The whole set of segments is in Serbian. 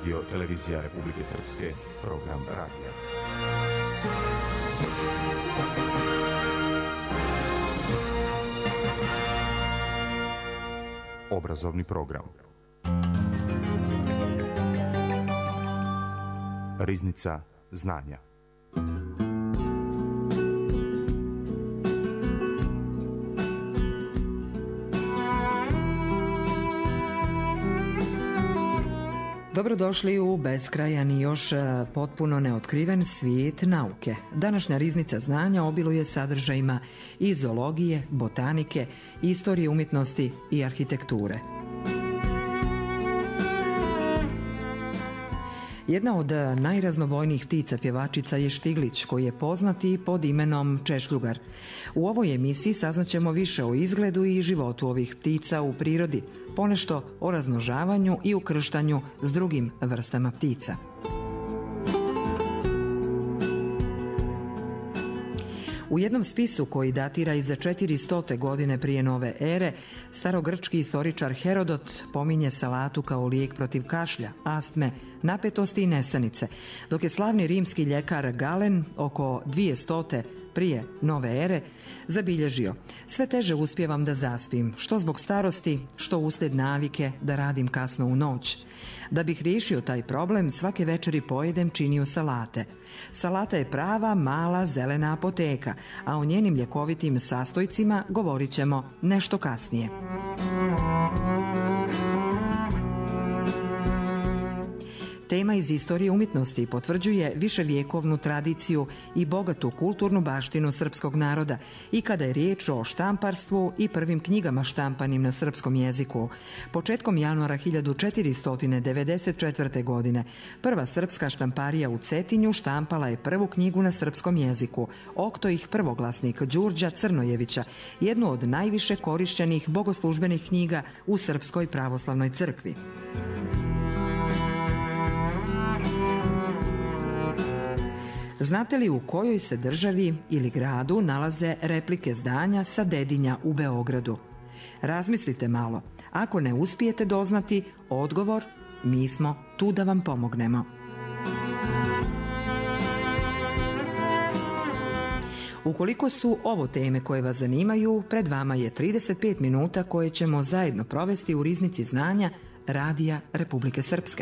Radio Televizija Republike Srpske, program radija. Obrazovni program. Riznica znanja. Dobrodošli u beskrajan i još potpuno neotkriven svijet nauke. Današnja riznica znanja obiluje sadržajima iz zoologije, botanike, istorije umjetnosti i arhitekture. Jedna od najraznobojnijih ptica pjevačica je štiglić, koji je poznat i pod imenom češljugar. U ovoj emisiji saznaćemo više o izgledu i životu ovih ptica u prirodi, ponešto o razmnožavanju i ukrštanju s drugim vrstama ptica. U jednom spisu koji datira iza 400. godine prije nove ere, starogrčki istoričar Herodot pominje salatu kao lijek protiv kašlja, astme, napetosti i nesanice, dok je slavni rimski ljekar Galen oko 200. prije nove ere zabilježio: sve teže uspijevam da zaspim, što zbog starosti, što uslijed navike da radim kasno u noć. Da bih riješio taj problem, svake večeri pojedem činiju salate. Salata je prava, mala, zelena apoteka, a o njenim ljekovitim sastojcima govorit ćemo nešto kasnije. Tema iz istorije umjetnosti potvrđuje viševjekovnu tradiciju i bogatu kulturnu baštinu srpskog naroda i kada je riječ o štamparstvu i prvim knjigama štampanim na srpskom jeziku. Početkom januara 1494. godine prva srpska štamparija u Cetinju štampala je prvu knjigu na srpskom jeziku, Oktojih prvoglasnik Đurđa Crnojevića, jednu od najviše korišćenih bogoslužbenih knjiga u Srpskoj pravoslavnoj crkvi. Znate li u kojoj se državi ili gradu nalaze replike zdanja sa Dedinja u Beogradu? Razmislite malo. Ako ne uspijete doznati odgovor, mi smo tu da vam pomognemo. Ukoliko su ovo teme koje vas zanimaju, pred vama je 35 minuta koje ćemo zajedno provesti u riznici znanja Radija Republike Srpske.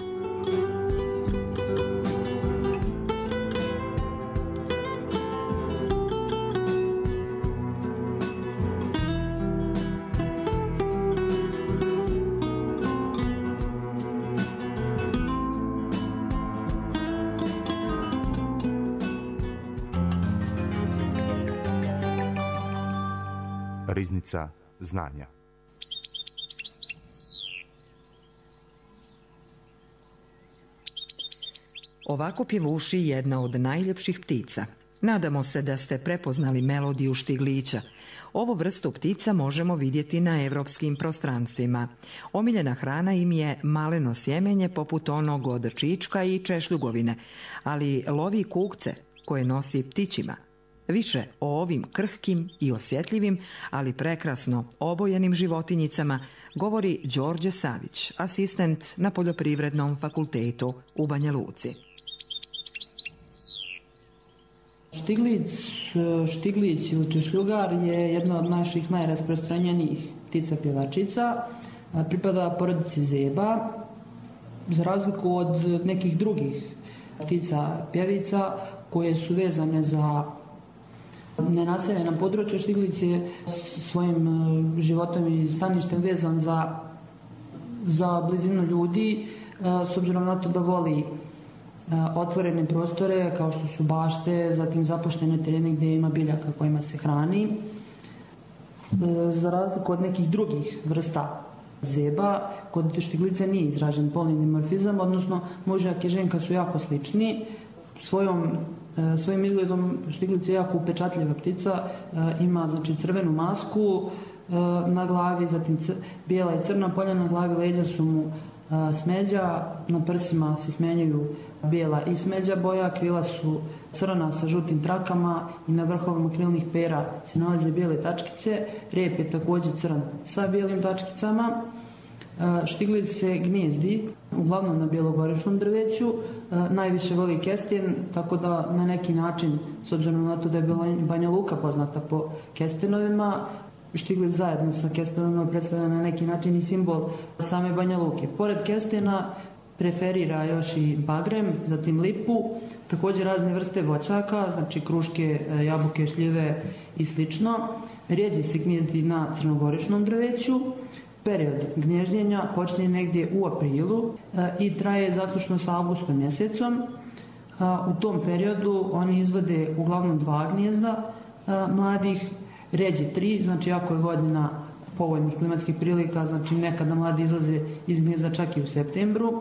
Riznica znanja. Ovako pjevuši jedna od najljepših ptica. Nadamo se da ste prepoznali melodiju štiglića. Ovu vrstu ptica možemo vidjeti na evropskim prostranstvima. Omiljena hrana im je maleno sjemenje poput onog od čička i češljugovine, ali lovi kukce koje nosi ptićima. Više o ovim krhkim i osjetljivim, ali prekrasno obojenim životinjicama govori Đorđe Savić, asistent na Poljoprivrednom fakultetu u Banja Luci. Štiglić ili češljugar je jedna od naših najrasprostranjenijih ptica pjevačica. Pripada porodici zeba, za razliku od nekih drugih ptica pjevica koje su vezane za nenaseljena područja. Štiglić je svojim životom i staništem vezan za blizinu ljudi, s obzirom na to da voli otvorene prostore kao što su bašte, zatim zapuštene terene gdje ima biljaka kojima se hrani. Za razliku od nekih drugih vrsta zeba, kod štiglice nije izražen polni dimorfizam, odnosno mužjak i ženka su jako slični. Svojim izgledom štiglica je jako upečatljiva ptica, ima znači crvenu masku na glavi, zatim bijela i crna polja na glavi, leđa su mu smeđa, na prsima se smenjuju bijela i smeđa boja, krila su crna sa žutim trakama i na vrhovima krilnih pera se nalaze bijele tačkice, rep je također crn sa bijelim tačkicama. Štiglic se gnijezdi uglavnom na bjelogoričnom drveću, najviše voli kesten, tako da na neki način, s obzirom na to da je Banja Luka poznata po kestenovima, Štiglic zajedno sa kestenovima predstavlja na neki način i simbol same Banja Luke. Pored kestena preferira još i bagrem, zatim lipu, također razne vrste voćaka, znači kruške, jabuke, šljive i slično. Rijeđe se gnijezdi na crnogoričnom drveću. Period gnježđenja počne negdje u aprilu i traje zaključno sa avgustom mjesecom. U tom periodu oni izvode uglavnom 2 gnijezda mladih, rijeđe 3, znači ako je godina povoljnih klimatskih prilika, znači nekada mladi izlaze iz gnijezda čak i u septembru.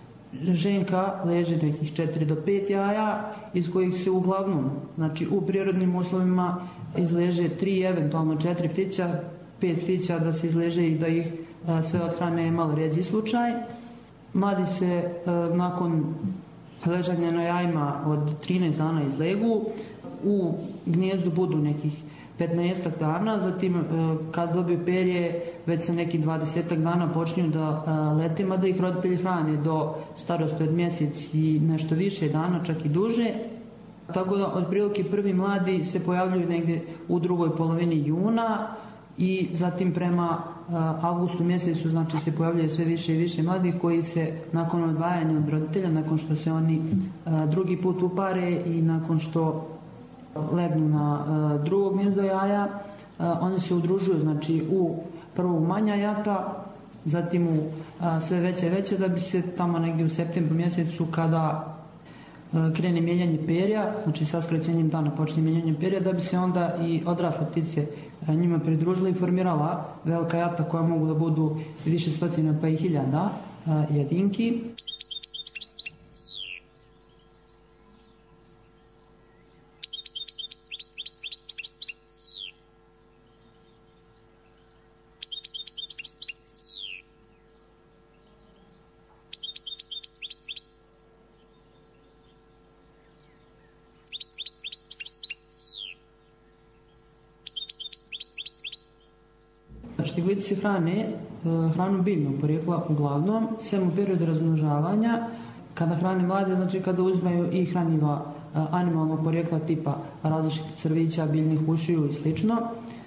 Ženka leže nekih 4 do 5 jaja, iz kojih se uglavnom, znači u prirodnim uslovima izleže 3, eventualno 4 ptića, 5 ptića da se izleže i da ih sve odhrane je malo rijeđi slučaj. Mladi se nakon ležanja na jajima od 13 dana izlegu, u gnijezdu budu nekih 15 dana, zatim kad dobiju perje već sa nekih 20 dana počinju da lete, mada ih roditelji hrane do starosti od mjesec i nešto više dana, čak i duže. Tako da otprilike prvi mladi se pojavljuju negdje u drugoj polovini juna i zatim prema avgustu mjesecu znači se pojavljuje sve više i više mladih koji se nakon odvajanja od roditelja, nakon što se oni drugi put upare i nakon što legnu na drugo gnijezdo jaja, oni se udružuju znači u prvo manja jata, zatim u sve veće da bi se tamo negdje u septembru mjesecu kada krene mijenjanje perja, znači sa skraćenjem dana počne mijenjanje perja, da bi se onda i odrasle ptice njima pridružile i formirala velika jata koja mogu da budu više stotina pa i hiljada jedinki. Štiglici se hrane hranom biljnog porijekla uglavnom, sem u periodu razmnožavanja, kada hrane mlade, znači kada uzmaju i hranjiva animalnog porijekla tipa različitih crvića, biljnih ušiju i slično.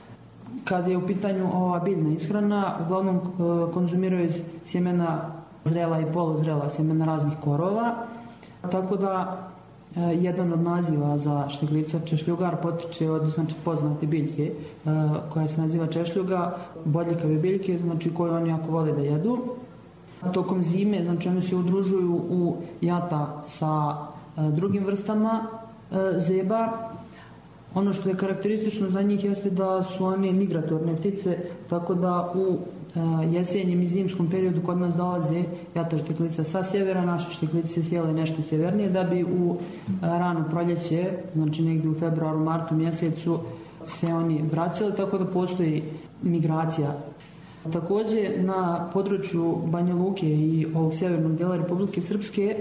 Kad je u pitanju ova biljna ishrana, uglavnom konzumiraju sjemena zrela i poluzrela sjemena raznih korova, tako da jedan od naziva za štiglica češljugar potiče od znači, poznate biljke koja se naziva češljuga, bodljikave biljke, znači koje oni jako vole da jedu. Tokom zime, znači oni se udružuju u jata sa drugim vrstama zeba. Ono što je karakteristično za njih jeste da su one migratorne ptice, tako da u jesenjem i zimskom periodu kod nas dolaze jata štiklica sa sjevera, naše štiklice se sjele nešto sjevernije, da bi u rano proljeće, znači negdje u februaru, martu mjesecu se oni vraćali, tako da postoji migracija. Također na području Banja Luke i ovog sjevernog dijela Republike Srpske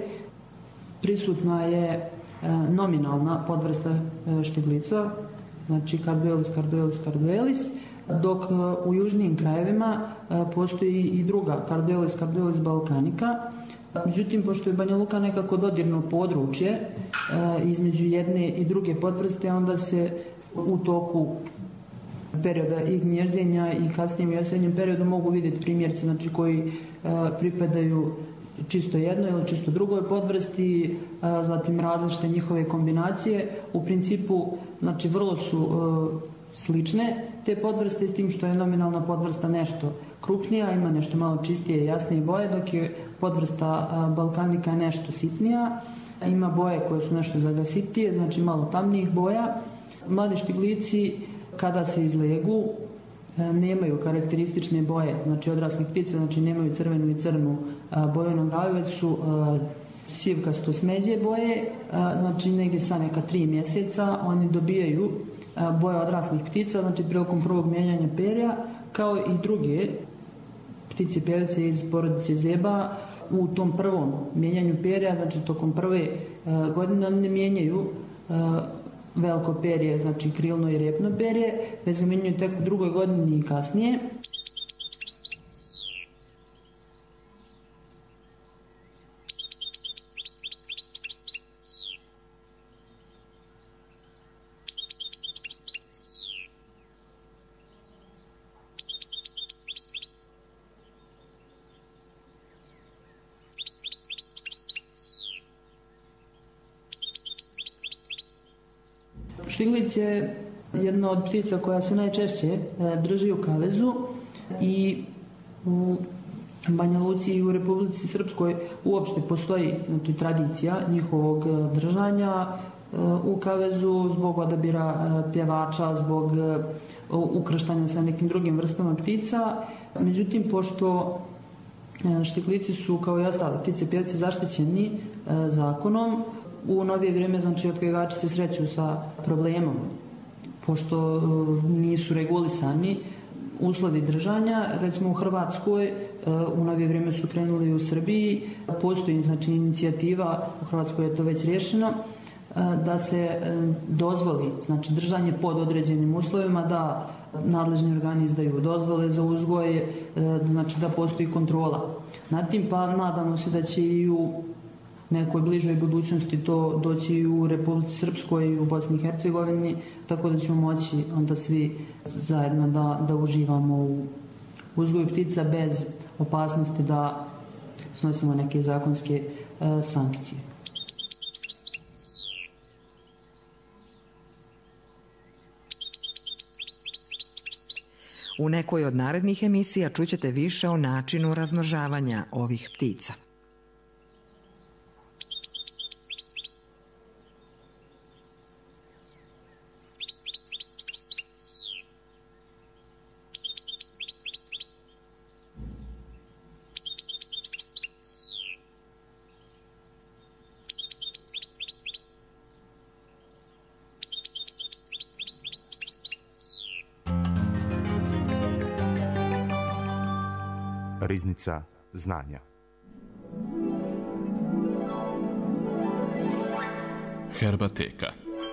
prisutna je nominalna podvrsta štiglica, znači Carduelis, dok u južnijim krajevima postoji i druga Carduelis balkanica. Međutim, pošto je Banja Luka nekako dodirno područje između jedne i druge podvrste, onda se u toku perioda i gnježdenja i kasnije u jesenjem periodu mogu vidjeti primjerci znači, koji pripadaju čisto jednoj ili čisto drugoj podvrsti, zatim različite njihove kombinacije. U principu, znači vrlo su slične te podvrste s tim što je nominalna podvrsta nešto krupnija, ima nešto malo čistije i jasnije boje, dok je podvrsta balkanika nešto sitnija, ima boje koje su nešto zagasitije, znači malo tamnijih boja. Mladi štiglici kada se izlegu nemaju karakteristične boje, znači odraslih ptica, znači nemaju crvenu i crnu boju na glavi, već su sivkasto smeđe boje, znači negdje sa neka 3 mjeseca oni dobijaju boje odraslih ptica, znači prilikom prvog mijenjanja perja, kao i druge ptice pjevice iz porodice zeba. U tom prvom mijenjanju perja, znači tokom prve godine oni ne mijenjaju veliko perje, znači krilno i repno perje, već ga mijenjaju tek u drugoj godini i kasnije. Štiglic je jedna od ptica koja se najčešće drži u kavezu i u Banja Luci i u Republici Srpskoj uopšte postoji tradicija njihovog držanja u kavezu zbog odabira pjevača, zbog ukrštanja sa nekim drugim vrstama ptica. Međutim, pošto štiglici su kao i ostale ptice pjevci zaštićeni zakonom, u novije vrijeme odgajivači se sreću sa problemom pošto nisu regulisani uslovi držanja. Recimo u Hrvatskoj u novije vrijeme su krenuli u Srbiji, postoji inicijativa, u Hrvatskoj je to već riješeno, da se dozvoli držanje pod određenim uslovima, da nadležni organi izdaju dozvole za uzgoj, da postoji kontrola nad tim, pa nadamo se da će i u nekoj bližoj budućnosti to doći i u Republici Srpskoj i u Bosni i Hercegovini, tako da ćemo moći onda svi zajedno da uživamo u uzgoju ptica bez opasnosti da snosimo neke zakonske sankcije. U nekoj od narednih emisija čućete više o načinu razmnožavanja ovih ptica. Riznica znanja. Herbateka.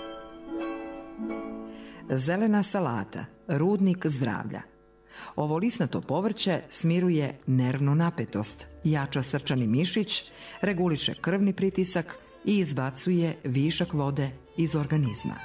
Zelena salata, rudnik zdravlja. Ovo lisnato povrće smiruje nervnu napetost, jača srčani mišić, reguliše krvni pritisak i izbacuje višak vode iz organizma.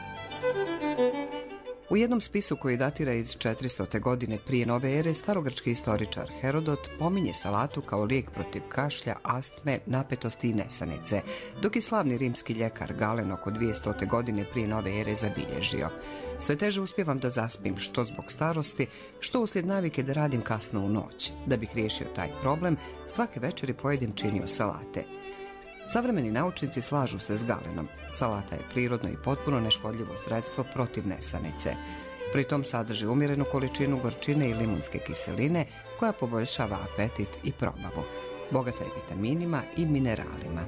U jednom spisu koji datira iz 400. godine prije nove ere, starogrčki istoričar Herodot pominje salatu kao lijek protiv kašlja, astme, napetosti i nesanice, dok je slavni rimski ljekar Galen oko 200. godine prije nove ere zabilježio: sve teže uspijevam da zaspim, što zbog starosti, što uslijed navike da radim kasno u noć. Da bih riješio taj problem, svake večeri pojedem činio salate. Savremeni naučnici slažu se s Galenom. Salata je prirodno i potpuno neškodljivo sredstvo protiv nesanice. Pritom sadrži umjerenu količinu gorčine i limunske kiseline koja poboljšava apetit i probavu. Bogata je vitaminima i mineralima.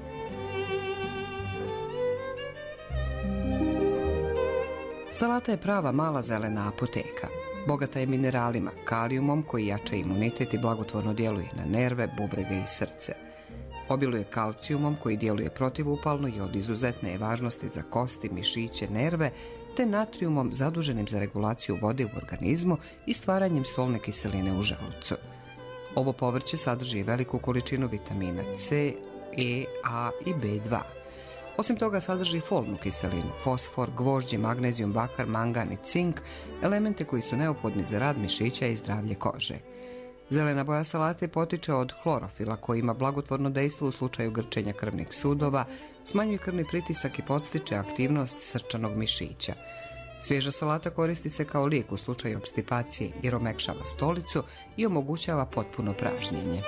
Salata je prava mala zelena apoteka. Bogata je mineralima, kalijumom koji jača imunitet i blagotvorno djeluje na nerve, bubrege i srce. Obiluje kalcijumom koji djeluje protivupalno i od izuzetne je važnosti za kosti, mišiće, nerve, te natrijumom zaduženim za regulaciju vode u organizmu i stvaranjem solne kiseline u želucu. Ovo povrće sadrži veliku količinu vitamina C, E, A i B2. Osim toga sadrži folnu kiselinu, fosfor, gvožđe, magnezijum, bakar, mangan i cink, elemente koji su neophodni za rad mišića i zdravlje kože. Zelena boja salate potiče od hlorofila koji ima blagotvorno dejstvo u slučaju grčenja krvnih sudova, smanjuje krvni pritisak i podstiče aktivnost srčanog mišića. Svježa salata koristi se kao lijek u slučaju opstipacije jer omekšava stolicu i omogućava potpuno pražnjenje.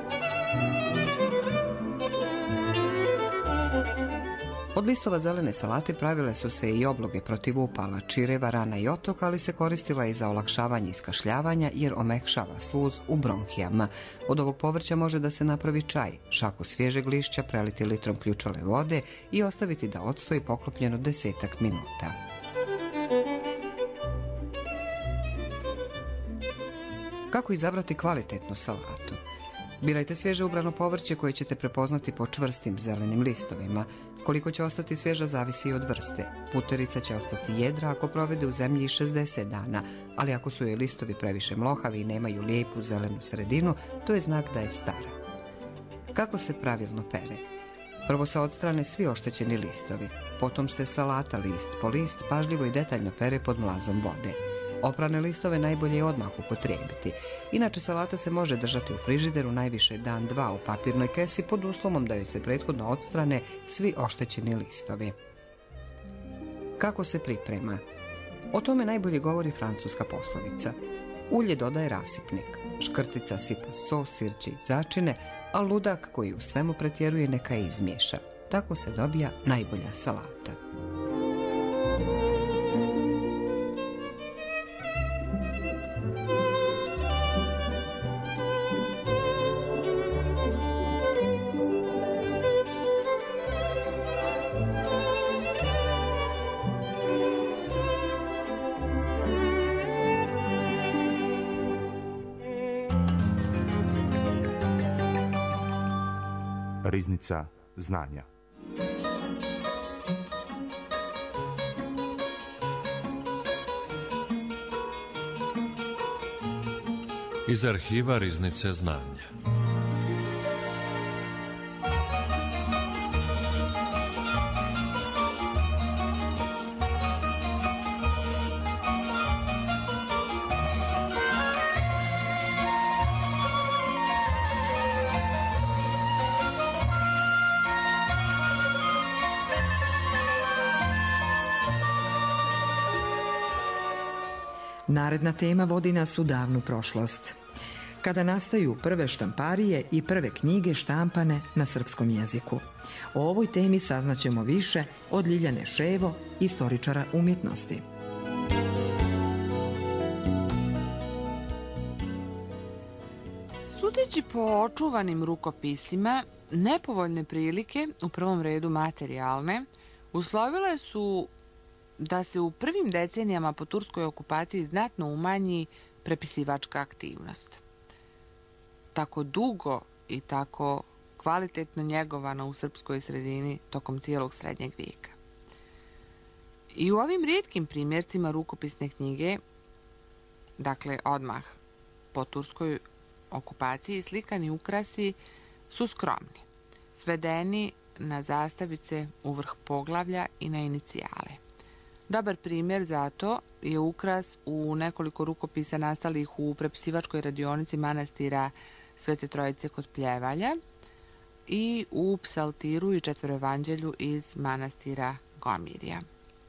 Od listova zelene salate pravile su se i obloge protiv upala, čireva, rana i otoka, ali se koristila i za olakšavanje iskašljavanja jer omekšava sluz u bronhijama. Od ovog povrća može da se napravi čaj, šaku svježeg lišća preliti litrom ključale vode i ostaviti da odstoji poklopljeno 10 minuta. Kako izabrati kvalitetnu salatu? Birajte svježe ubrano povrće koje ćete prepoznati po čvrstim zelenim listovima. Koliko će ostati svježa zavisi i od vrste. Puterica će ostati jedra ako provede u zemlji 60 dana, ali ako su joj listovi previše mlohavi i nemaju lijepu zelenu sredinu, to je znak da je stara. Kako se pravilno pere? Prvo se odstrane svi oštećeni listovi, potom se salata list po list pažljivo i detaljno pere pod mlazom vode. Oprane listove najbolje je odmah upotrijebiti. Inače, salata se može držati u frižideru najviše dan, dva u papirnoj kesi pod uslovom da joj se prethodno odstrane svi oštećeni listovi. Kako se priprema? O tome najbolje govori francuska poslovica. Ulje dodaje rasipnik, škrtica sipa sos, sirće i začine, a ludak koji u svemu pretjeruje neka je izmiješa. Tako se dobija najbolja salata. Riznica znanja. Iz arhiva Riznice znanja. Naredna tema vodi nas u davnu prošlost, kada nastaju prve štamparije i prve knjige štampane na srpskom jeziku. O ovoj temi saznaćemo više od Ljiljane Ševo, istoričara umjetnosti. Sudeći po očuvanim rukopisima, nepovoljne prilike, u prvom redu materijalne, uslovile su da se u prvim decenijama po turskoj okupaciji znatno umanji prepisivačka aktivnost. Tako dugo i tako kvalitetno njegovana u srpskoj sredini tokom cijelog srednjeg vijeka. I u ovim rijetkim primjercima rukopisne knjige, dakle odmah po turskoj okupaciji, slikani ukrasi su skromni, svedeni na zastavice u vrh poglavlja i na inicijale. Dobar primjer za to je ukras u nekoliko rukopisa nastalih u prepisivačkoj radionici manastira Svete Trojice kod Pljevalja i u psaltiru i četvoroevanđelju iz manastira Gomirja.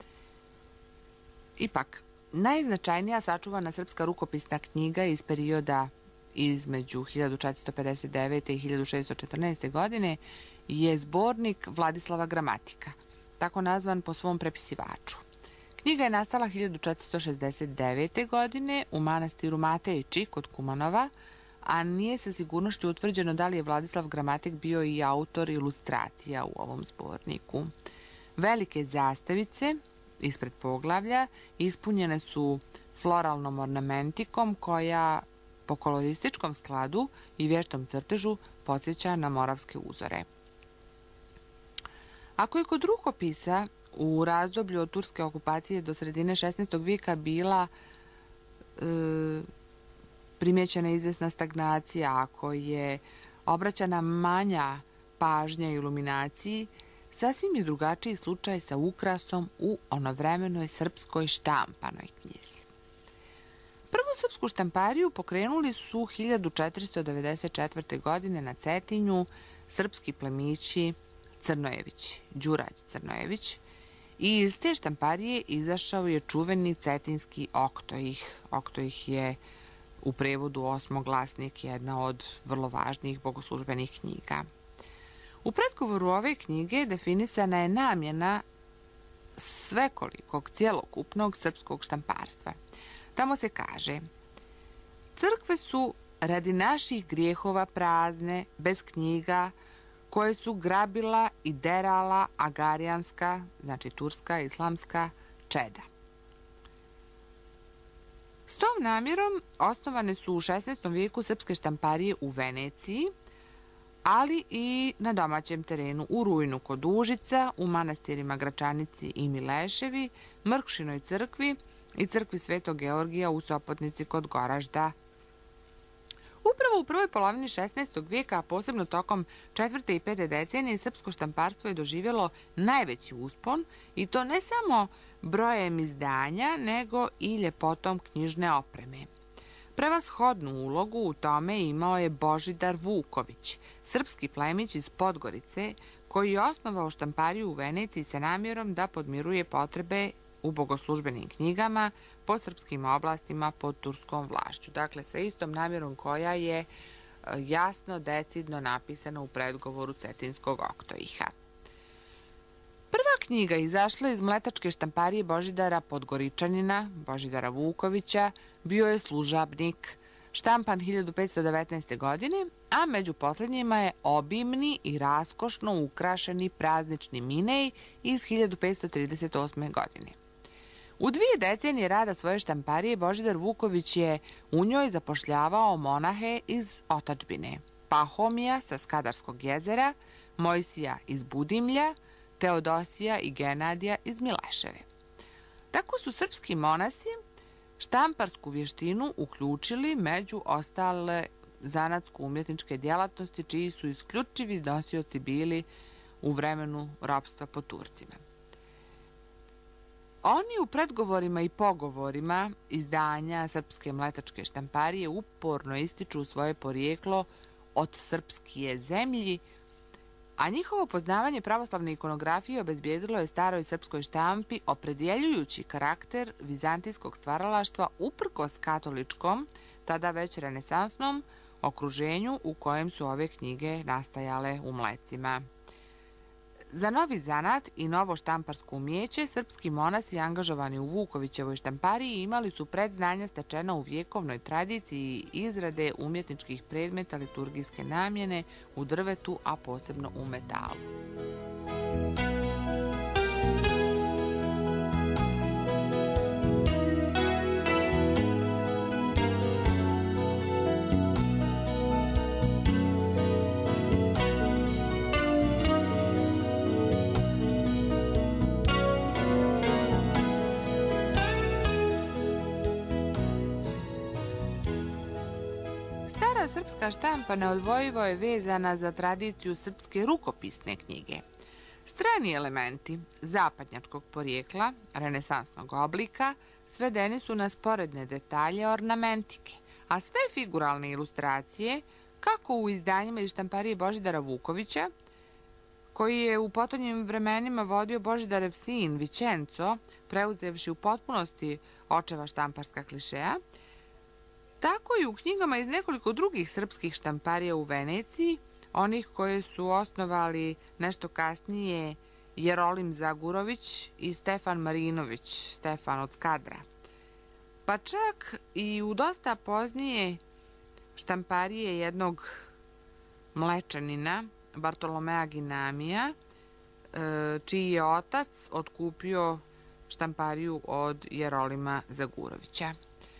Ipak, najznačajnija sačuvana srpska rukopisna knjiga iz perioda između 1459. i 1614. godine je zbornik Vladislava Gramatika, tako nazvan po svom prepisivaču. Knjiga je nastala 1469. godine u manastiru Matejići kod Kumanova, a nije sa sigurnošću utvrđeno da li je Vladislav Gramatik bio i autor ilustracija u ovom zborniku. Velike zastavice ispred poglavlja ispunjene su floralnom ornamentikom koja po kolorističkom skladu i vještom crtežu podsjeća na moravske uzore. Ako je kod rukopisa u razdoblju od turske okupacije do sredine 16. vijeka bila primjećena izvjesna stagnacija, ako je obraćana manja pažnja iluminaciji, sasvim je drugačiji slučaj sa ukrasom u onovremenoj srpskoj štampanoj knjizi. Prvu srpsku štampariju pokrenuli su 1494. godine na Cetinju srpski plemići Crnojević, Đurađ Crnojević, i iz te štamparije izašao je čuveni cetinski Oktoih. Oktoih je u prevodu osmoglasnik, jedna od vrlo važnijih bogoslužbenih knjiga. U predgovoru ove knjige definisana je namjena svekolikog, cjelokupnog srpskog štamparstva. Tamo se kaže: crkve su radi naših grijehova prazne, bez knjiga, koje su grabila i derala agarijanska, znači turska, islamska čeda. S tom namjerom osnovane su u 16. vijeku srpske štamparije u Veneciji, ali i na domaćem terenu u Rujnu kod Užica, u manastirima Gračanici i Mileševi, Mrkšinoj crkvi i crkvi Svetog Georgija u Sopotnici kod Goražda. Upravo u prvoj polovini 16. vijeka, a posebno tokom 4. i 5. decenije, srpsko štamparstvo je doživjelo najveći uspon, i to ne samo brojem izdanja, nego i ljepotom knjižne opreme. Prevashodnu ulogu u tome imao je Božidar Vuković, srpski plemić iz Podgorice, koji je osnovao štampariju u Veneciji sa namjerom da podmiruje potrebe u bogoslužbenim knjigama po srpskim oblastima pod turskom vlašću. Dakle, sa istom namjerom koja je jasno, decidno napisana u predgovoru Cetinskog oktoiha. Prva knjiga izašla iz mletačke štamparije Božidara Podgoričanina, Božidara Vukovića, bio je Služabnik, štampan 1519. godine, a među posljednjima je obimni i raskošno ukrašeni praznični minej iz 1538. godine. U 2 decenije rada svoje štamparije Božidar Vuković je u njoj zapošljavao monahe iz otadžbine, Pahomija sa Skadarskog jezera, Mojsija iz Budimlja, Teodosija i Genadija iz Mileševe. Tako su srpski monasi štamparsku vještinu uključili među ostale zanatsko-umjetničke djelatnosti čiji su isključivi nosioci bili u vremenu ropstva pod Turcima. Oni u predgovorima i pogovorima izdanja Srpske mletačke štamparije uporno ističu svoje porijeklo od srpskije zemlji, a njihovo poznavanje pravoslavne ikonografije obezbijedilo je staroj srpskoj štampi opredjeljujući karakter vizantijskog stvaralaštva uprkos katoličkom, tada već renesansnom, okruženju u kojem su ove knjige nastajale u mlecima. Za novi zanat i novo štamparsko umjeće srpski monasi angažovani u Vukovićevoj štampariji imali su predznanja stečena u vjekovnoj tradiciji izrade umjetničkih predmeta liturgijske namjene u drvetu, a posebno u metalu. Srpska štampa neodvojivo je vezana za tradiciju srpske rukopisne knjige. Strani elementi zapadnjačkog porijekla, renesansnog oblika, svedeni su na sporedne detalje ornamentike, a sve figuralne ilustracije, kako u izdanjima iz štamparije Božidara Vukovića, koji je u potonjim vremenima vodio Božidarev sin Vićenco, preuzevši u potpunosti očeva štamparska klišeja, tako i u knjigama iz nekoliko drugih srpskih štamparija u Veneciji, onih koje su osnovali nešto kasnije Jerolim Zagurović i Stefan Marinović, Stefan od Skadra. Pa čak i u dosta poznije štamparije jednog Mlečanina, Bartolomea Ginamija, čiji je otac otkupio štampariju od Jerolima Zagurovića.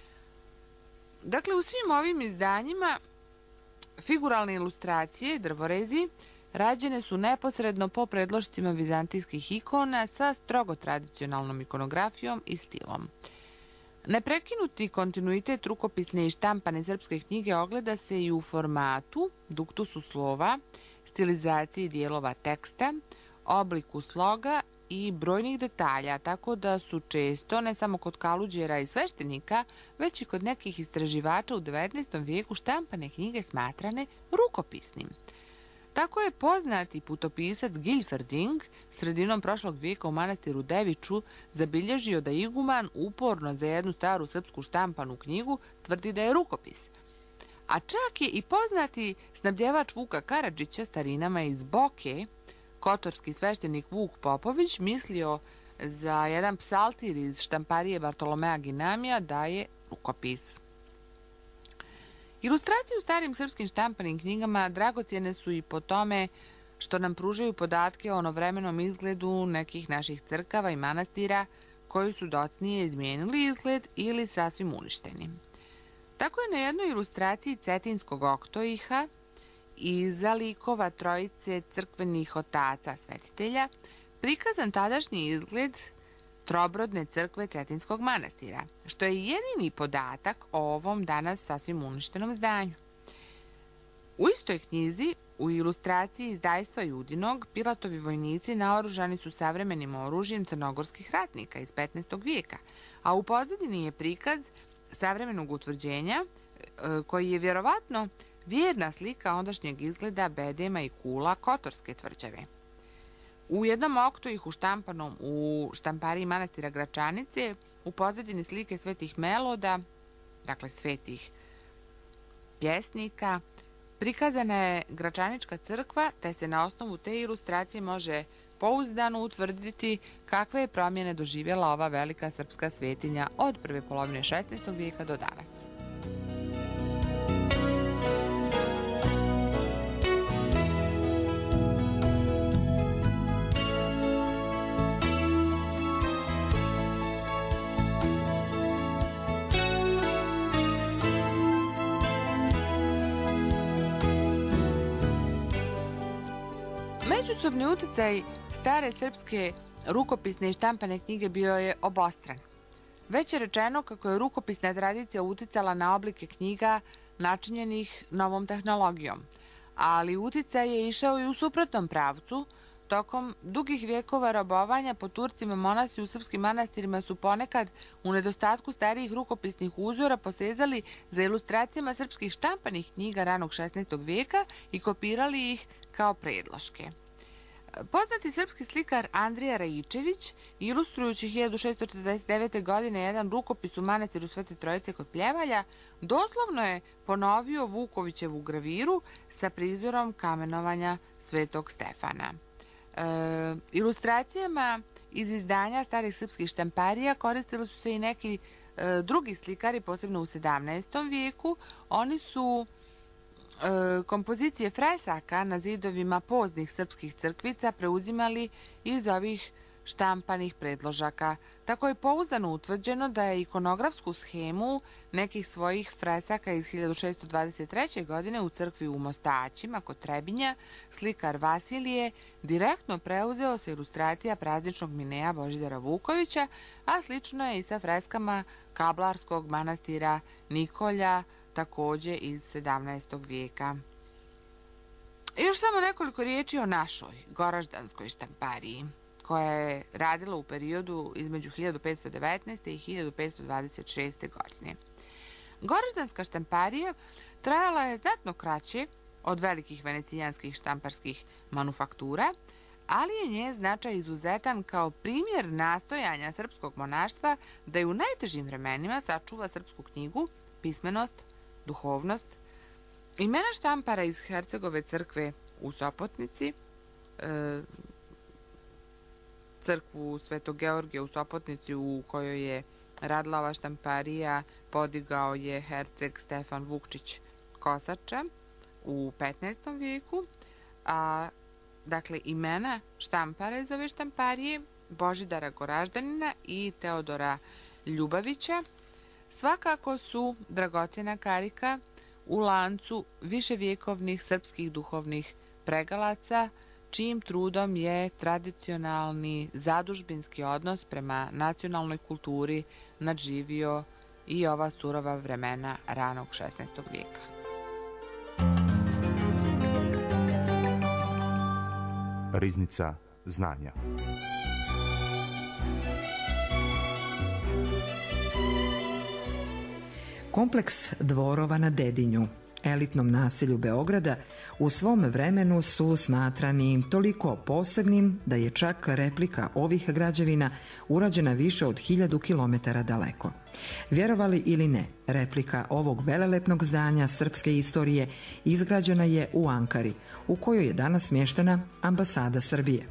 Dakle, u svim ovim izdanjima figuralne ilustracije, drvorezi, rađene su neposredno po predlošcima vizantijskih ikona sa strogo tradicionalnom ikonografijom i stilom. Neprekinuti kontinuitet rukopisne i štampane srpske knjige ogleda se i u formatu, duktusu slova, stilizaciji dijelova teksta, obliku sloga i brojnih detalja, tako da su često, ne samo kod kaluđera i sveštenika, već i kod nekih istraživača u 19. vijeku štampane knjige smatrane rukopisnim. Tako je poznati putopisac Gilferding sredinom prošlog vijeka u manastiru Deviču zabilježio da iguman uporno za jednu staru srpsku štampanu knjigu tvrdi da je rukopis. A čak je i poznati snabdjevač Vuka Karadžića starinama iz Boke, kotorski sveštenik Vuk Popović, mislio za jedan psaltir iz štamparije Bartolomea Ginamija da je rukopis. Ilustracije u starim srpskim štampanim knjigama dragocjene su i po tome što nam pružaju podatke o onovremenom izgledu nekih naših crkava i manastira koji su docnije izmijenili izgled ili sasvim uništeni. Tako je na jednoj ilustraciji Cetinskog oktoiha iza likova trojice crkvenih otaca svetitelja prikazan tadašnji izgled trobrodne crkve Cetinskog manastira, što je jedini podatak o ovom danas sasvim uništenom zdanju. U istoj knjizi, u ilustraciji izdajstva Judinog, Pilatovi vojnici naoružani su savremenim oružjem crnogorskih ratnika iz 15. vijeka, a u pozadini je prikaz savremenog utvrđenja koji je vjerovatno vjerna slika ondašnjeg izgleda bedema i kula Kotorske tvrđave. U jednom oktoihu štampanom u štampariji manastira Gračanice u pozadini slike svetih meloda, dakle svetih pjesnika, prikazana je Gračanička crkva, te se na osnovu te ilustracije može pouzdano utvrditi kakve je promjene doživjela ova velika srpska svetinja od prve polovine 16. vijeka do danas. Međusobni uticaj stare srpske rukopisne i štampane knjige bio je obostran. Već je rečeno kako je rukopisna tradicija uticala na oblike knjiga načinjenih novom tehnologijom, ali uticaj je išao i u suprotnom pravcu. Tokom dugih vjekova robovanja po Turcima monasi u srpskim manastirima su ponekad u nedostatku starijih rukopisnih uzora posezali za ilustracijama srpskih štampanih knjiga ranog 16. vijeka i kopirali ih kao predloške. Poznati srpski slikar Andrija Raičević, ilustrujući 1649. godine jedan rukopis u manastiru Svete Trojice kod Pljevalja, doslovno je ponovio Vukovićevu graviru sa prizorom kamenovanja Svetog Stefana. Ilustracijama iz izdanja starih srpskih štamparija koristili su se i neki drugi slikari, posebno u 17. vijeku. Oni su kompozicije fresaka na zidovima poznih srpskih crkvica preuzimali iz ovih štampanih predložaka. Tako je pouzdano utvrđeno da je ikonografsku schemu nekih svojih fresaka iz 1623. godine u crkvi u Mostaćima kod Trebinja slikar Vasilije direktno preuzeo sa ilustracija prazničnog Mineja Božidara Vukovića, a slično je i sa freskama kablarskog manastira Nikolja, također iz 17. vijeka. Još samo nekoliko riječi o našoj goraždanskoj štampariji, koja je radila u periodu između 1519. i 1526. godine. Goraždanska štamparija trajala je znatno kraće od velikih venecijanskih štamparskih manufaktura, ali je njen značaj izuzetan kao primjer nastojanja srpskog monaštva da je u najtežim vremenima sačuva srpsku knjigu, pismenost, duhovnost. Imena štampara iz Hercegove crkve u Sopotnici, crkvu Svetog Georgija u Sopotnici u kojoj je radila ova štamparija podigao je herceg Stefan Vukčić Kosača u 15. vijeku, a dakle imena štampara iz ove štamparije Božidara Goraždanina i Teodora Ljubavića svakako su dragocjena karika u lancu viševjekovnih srpskih duhovnih pregalaca, čijim trudom je tradicionalni zadužbinski odnos prema nacionalnoj kulturi nadživio i ova surova vremena ranog 16. vijeka. Riznica znanja. Kompleks dvorova na Dedinju, elitnom naselju Beograda, u svom vremenu su smatrani toliko posebnim da je čak replika ovih građevina urađena više od 1000 km daleko. Vjerovali ili ne, replika ovog velelepnog zdanja srpske istorije izgrađena je u Ankari, u kojoj je danas smještena ambasada Srbije.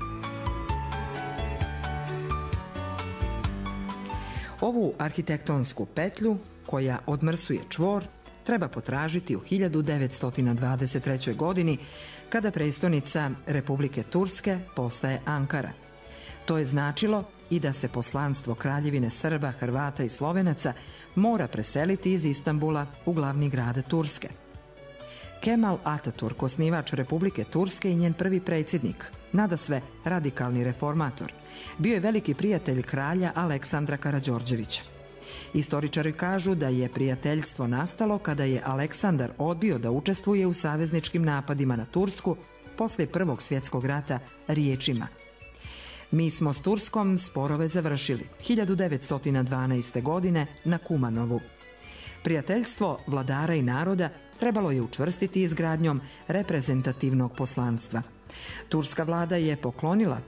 Ovu arhitektonsku petlju, koja odmrsuje čvor, treba potražiti u 1923. godini, kada prestolnica Republike Turske postaje Ankara. To je značilo i da se poslanstvo Kraljevine Srba, Hrvata i Slovenaca mora preseliti iz Istanbula u glavni grad Turske. Kemal Ataturk, osnivač Republike Turske i njen prvi predsjednik, nadasve radikalni reformator, bio je veliki prijatelj kralja Aleksandra Karađorđevića. Istoričari kažu da je prijateljstvo nastalo kada je Aleksandar odbio da učestvuje u savezničkim napadima na Tursku poslije Prvog svjetskog rata riječima: "Mi smo s Turskom sporove završili 1912. godine na Kumanovu." Prijateljstvo vladara i naroda trebalo je učvrstiti izgradnjom reprezentativnog poslanstva. Turska vlada je poklonila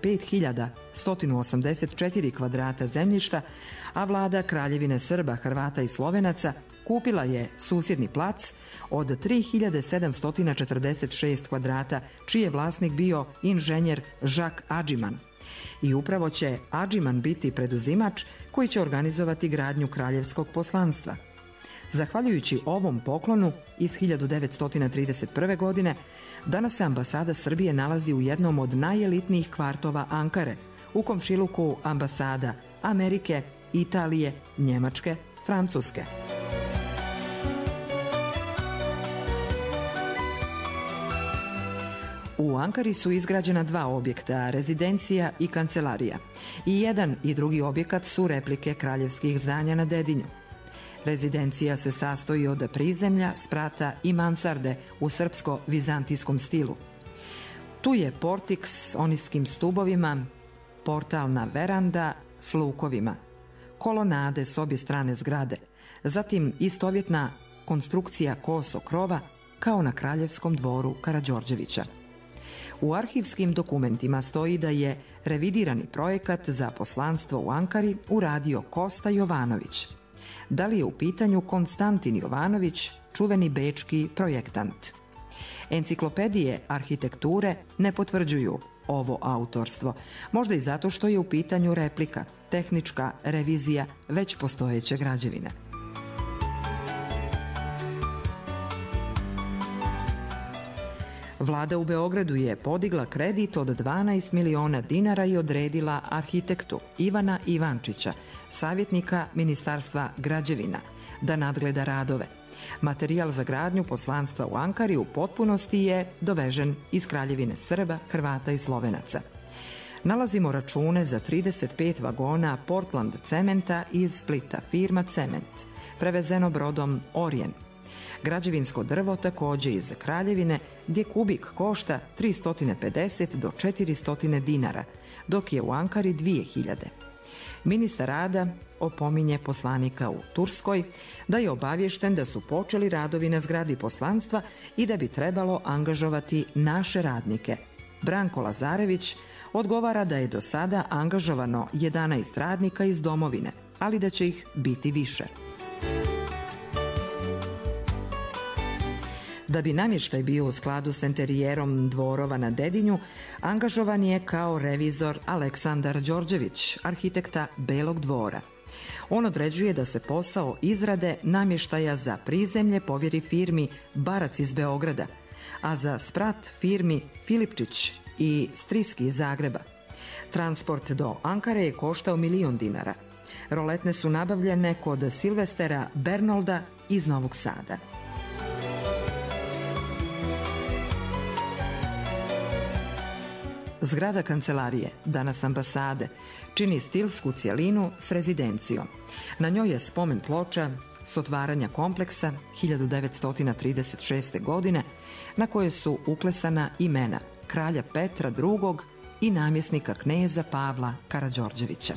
5184 kvadrata zemljišta, a vlada Kraljevine Srba, Hrvata i Slovenaca kupila je susjedni plac od 3746 kvadrata, čiji je vlasnik bio inženjer Jacques Adžiman. I upravo će Adžiman biti preduzimač koji će organizovati gradnju kraljevskog poslanstva. Zahvaljujući ovom poklonu iz 1931. godine, danas se ambasada Srbije nalazi u jednom od najelitnijih kvartova Ankare, u komšiluku ambasada Amerike, Italije, Njemačke, Francuske. U Ankari su izgrađena 2 objekta, rezidencija i kancelarija. I jedan i drugi objekat su replike kraljevskih zdanja na Dedinju. Rezidencija se sastoji od prizemlja, sprata i mansarde u srpsko-vizantijskom stilu. Tu je portik s oniskim stubovima, portalna veranda s lukovima, kolonade s obje strane zgrade, zatim istovjetna konstrukcija kosog krova kao na kraljevskom dvoru Karađorđevića. U arhivskim dokumentima stoji da je revidirani projekat za poslanstvo u Ankari uradio Kosta Jovanović. Da li je u pitanju Konstantin Jovanović, čuveni bečki projektant? Enciklopedije arhitekture ne potvrđuju ovo autorstvo, možda i zato što je u pitanju replika, tehnička revizija već postojeće građevine. Vlada u Beogradu je podigla kredit od 12 miliona dinara i odredila arhitektu Ivana Ivančića, savjetnika Ministarstva građevina, da nadgleda radove. Materijal za gradnju poslanstva u Ankari u potpunosti je dovežen iz Kraljevine Srba, Hrvata i Slovenaca. Nalazimo račune za 35 vagona Portland cementa iz Splita, firma Cement, prevezeno brodom Orijen. Građevinsko drvo takođe iz Kraljevine, gdje kubik košta 350 do 400 dinara, dok je u Ankari 2000. Ministar rada opominje poslanika u Turskoj da je obavješten da su počeli radovi na zgradi poslanstva i da bi trebalo angažovati naše radnike. Branko Lazarević odgovara da je do sada angažovano 11 radnika iz domovine, ali da će ih biti više. Da bi namještaj bio u skladu s enterijerom dvorova na Dedinju, angažovan je kao revizor Aleksandar Đorđević, arhitekta Belog dvora. On određuje da se posao izrade namještaja za prizemlje povjeri firmi Barac iz Beograda, a za sprat firmi Filipčić i Striski iz Zagreba. Transport do Ankare je koštao 1 milion dinara. Roletne su nabavljene kod Silvestera Bernolda iz Novog Sada. Zgrada kancelarije, danas ambasade, čini stilsku cjelinu s rezidencijom. Na njoj je spomen ploča s otvaranja kompleksa 1936. godine, na koje su uklesana imena kralja Petra II. I namjesnika kneza Pavla Karađorđevića.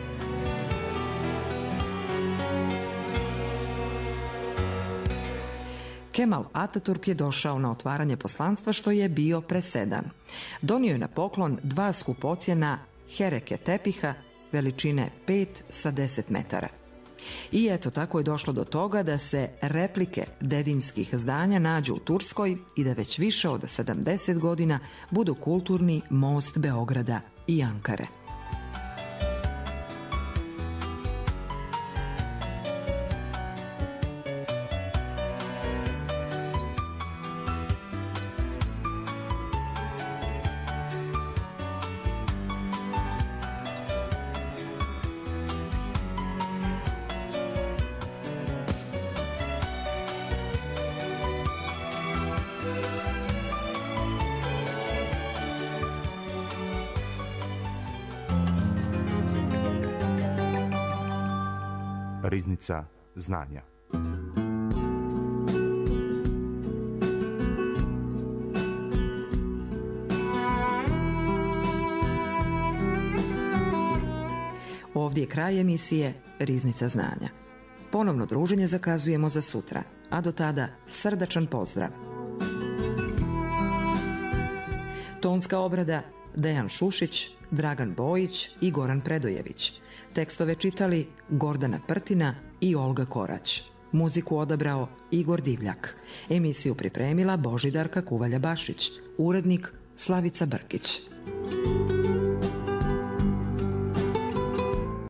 Kemal Ataturk je došao na otvaranje poslanstva, što je bio presedan. Donio je na poklon 2 skupocjena hereke tepiha veličine 5 sa 10 metara. I eto, tako je došlo do toga da se replike dedinskih zdanja nađu u Turskoj i da već više od 70 godina budu kulturni most Beograda i Ankare. Riznica znanja. Ovdje je kraj emisije Riznica znanja. Ponovno druženje zakazujemo za sutra, a do tada srdačan pozdrav. Tonska obrada Dejan Šušić, Dragan Bojić i Goran Predojević. Tekstove čitali Gordana Prtina i Olga Korać. Muziku odabrao Igor Divljak. Emisiju pripremila Božidarka Kuvalja-Bašić. Urednik Slavica Brkić.